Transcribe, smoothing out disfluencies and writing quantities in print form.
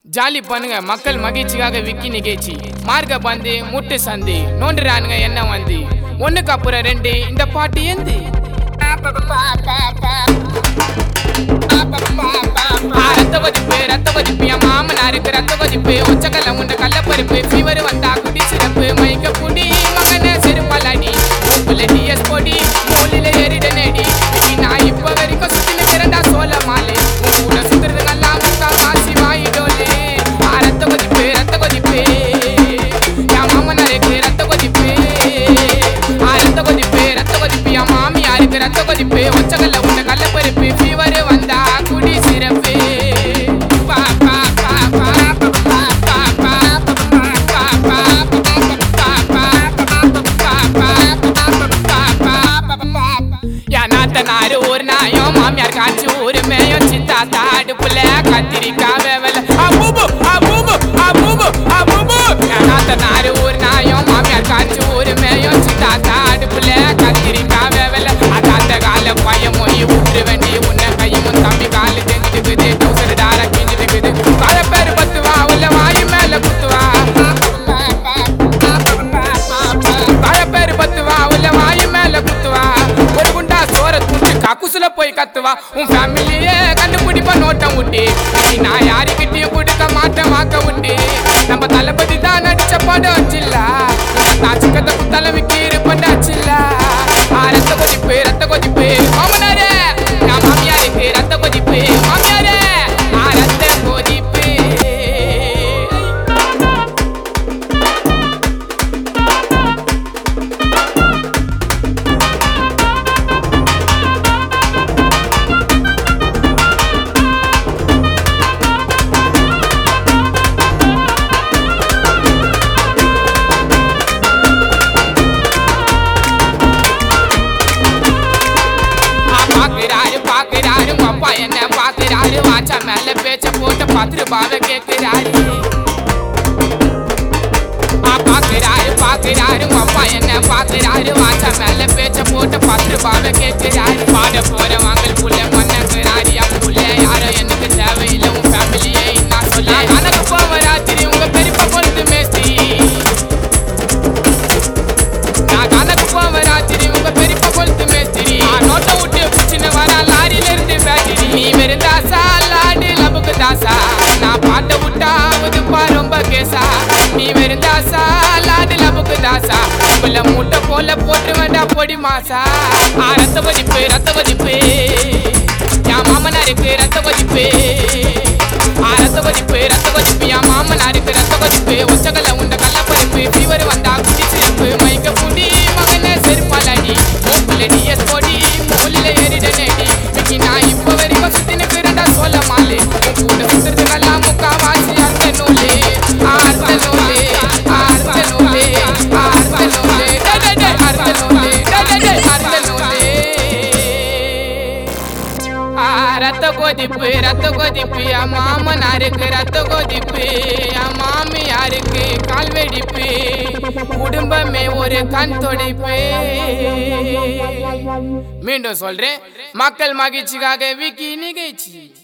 Jolly பண்ணுங்க மக்கள் மகிழ்ச்சிக்காக விக்கி நிகழ்ச்சி மார்க்க பந்து முட்டு சந்தி நோண்டுறானுங்க என்ன வந்து ஒண்ணுக்கு அப்புறம் ரெண்டு இந்த பாட்டு ஏந்து ரத்த கொதிப்பு என் மாமனாருக்கு ரத்த கொதிப்பு ஒச்சக்கல்ல உண்ட கள்ளப்பருப்பு ஃபீவர் வந்தா குடி சிறப்பு மைக்க புடி மகன செருப்பலாடி டிஎஸ் பொடி மூலில ஏறிட நேடி நான் இப்ப வரைக்கும் சுத்தில திரண்டா சோழ மாலை கூட சுத்துறது நல்லா முக்கா காசி வாயிடோலே ரத்த கொதிப்பு என் மாமனாருக்கு ரத்த கொதிப்பு என் மாமியாருக்கு ரத்த கொதிப்பு ஒச்சக்கல்ல உண்ட கள்ளப்பருப்பு ஃபீவர் வந்தா குடி சிறப்பு ஒரு நாயும் மாமியார் காய்ச்சி ஒரு மேயும் சித்தா தாடு புள்ள கத்திரிக்கா வேவல நாரு ஒரு நாயும் மாமியார் காய்ச்சி ஒரு மேயும் சித்தா தாடு புள்ள கத்திரிக்கா வேவல அந்த கால பையன் மொழி விட்டுரு வேண்டி உன்ன கையும் தம்பி காலு தெரிஞ்சுக்குது டவுசர் டாரா கிஞ்சுக்குது பல பேர் பத்துவா உள்ள வாயு மேல குத்துவா பல பேர் பத்துவா உள்ள வாயு மேல குத்துவா ஒரு குண்டா சோர துண்டு கக்குசுல போய் கத்துவா உன் ஃபேமிலியே கண்டுபிடிப்ப நோட்டம் விட்டு நான் யாருக்கிட்டையும் கொடுக்க மாட்டேன் வாக்க விட்டு நம்ம தளபதி தான் நடிச்ச படம் வச்சில்லா நான் சிக்கத்தை குத்தளவுக்கு இருப்பண்டாச்சில்லா ரத்த கொதிப்பு மாமனாரே நான் மாமியாருக்கு ரத்த கொதிப்பு மாமியாரே ரத்த கொதிப்பு பாக்குறாரு அப்பா என்ன பாக்குறாரு வாச்சா மேல பேச்ச போட்டு 10 ரூபாவை கேட்கிறாரு பாக்குறாரு அப்பா என்ன பாக்குறாரு வாச்சா மேல பேச்ச போட்டு 10 ரூபாவை கேட்கிறாரு பாட போற வாங்கல் புள்ள மன்னங்கிறாரு என் புள்ள யாரோ எனக்கு தேவையில்லை உன் ஃபேமிலியே நான் சொல்ல கணக்கு போவ ராத்திரி உங்க பெரியப்பா பொழுது மேஸ்தி நான் கணக்கு போவ ராத்திரி உங்க பெரியப்பா பொழுது மேஸ்திரி நோட்டை விட்டு பிடிச்சின்னு வரா லாரியில இருந்து பேட்டரி நீ வெறுந்தாசா லாடு லபுக்கு தாசா நான் பாட்டை விட்டாவதுப்பா ரொம்ப கேசா நீ வெறுந்தாசா லாடு லபுக்கு தாசா உள்ள மூட்டை போல போட்டு வேண்டாம் பொடி மாசா ரத்த கொதிப்பு என் மாமனாருக்கு ரத்த கொதிப்பு என் மாமனாருக்கு ரத்த கொதிப்பு ஒச்சக்கல்ல உண்ட கள்ளப்பருப்பு ஃபீவர் வந்தா குடி சிறப்பு மைக்க புடி மகனே செருப்பாலாடி டிஎஸ் பொடி மூலில ஏறிட நேடி நான் இப்ப வரைக்கும் சுத்தின பிறண்டா சோழ மாலை கூட சுத்துறது நல்லா முக்கா வாசி அர்த்த நூலே ரத்த கொதிப்பு என் மாமனாருக்கு ரத்த கொதிப்பு என் மாமியாருக்கு கால் வெடிப்பு குடும்பமே ஒரு கண் தொடைப்பு மீண்டும் சொல்றேன் மக்கள் மகிழ்ச்சிக்காக விக்கி நிகழ்ச்சி.